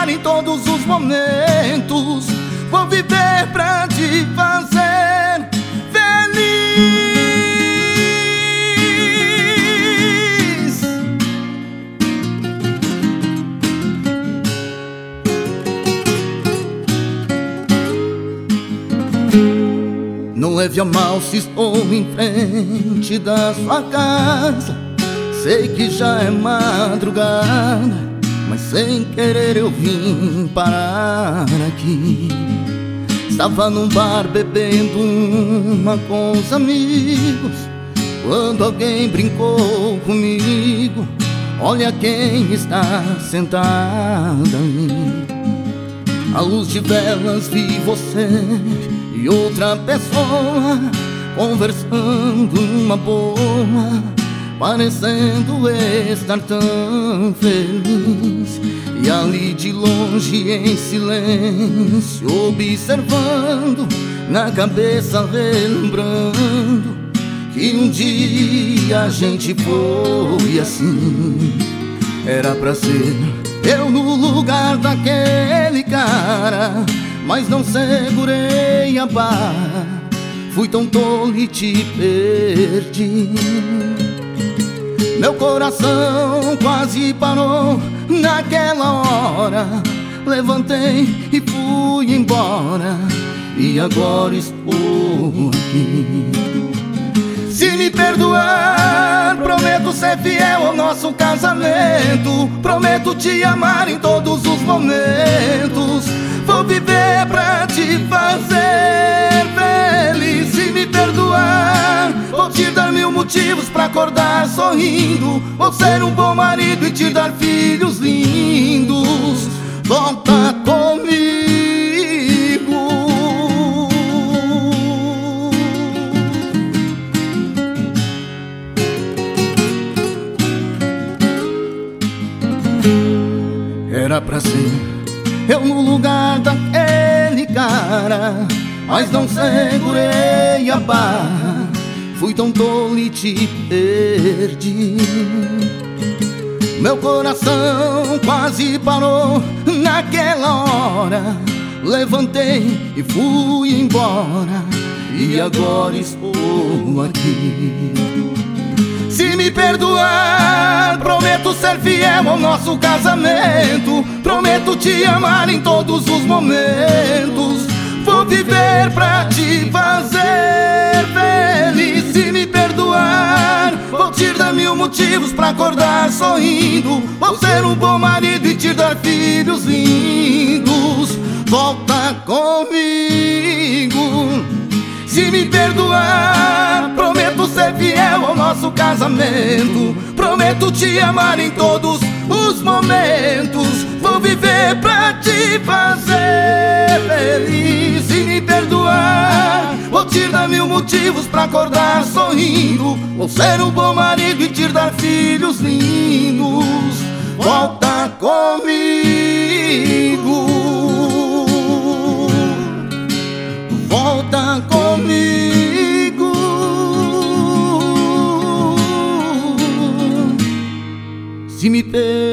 amar em todos os momentos. Vou viver pra te fazer feliz. Não leve a mal se estou em frente da sua casa. Sei que já é madrugada, mas sem querer eu vim parar aqui. Estava num bar bebendo uma com os amigos, quando alguém brincou comigo. Olha quem está sentada ali. À luz de velas vi você e outra pessoa conversando numa boa, parecendo estar tão feliz. E ali de longe em silêncio observando, na cabeça relembrando que um dia a gente foi assim. Era pra ser eu no lugar daquele cara, mas não segurei a barra. Fui tão tolo e te perdi. Meu coração quase parou naquela hora. Levantei e fui embora, e agora estou aqui. Se me perdoar, prometo ser fiel ao nosso casamento. Prometo te amar em todos os momentos. Vou viver pra te fazer feliz. Se me perdoar, vou te dar 1000 motivos pra acordar sorrindo. Vou ser um bom marido e te dar filhos lindos. Volta comigo. Era pra ser eu no lugar daquele cara, mas não segurei a barra. Fui tão tolo e te perdi. Meu coração quase parou naquela hora. Levantei e fui embora, e agora estou aqui. Se me perdoar, prometo ser fiel ao nosso casamento. Prometo te amar em todos os momentos. Vou viver pra te fazer feliz. Se me perdoar, vou te dar 1000 motivos pra acordar sorrindo. Vou ser um bom marido e te dar filhos lindos. Volta comigo. Se me perdoar, prometo ser fiel ao nosso casamento. Prometo te amar em todos os momentos. Vou viver pra te fazer feliz. Se me perdoar, vou te dar 1000 motivos pra acordar sorrindo. Vou ser um bom marido e te dar filhos lindos. Volta comigo. Volta comigo. Se me perdoar,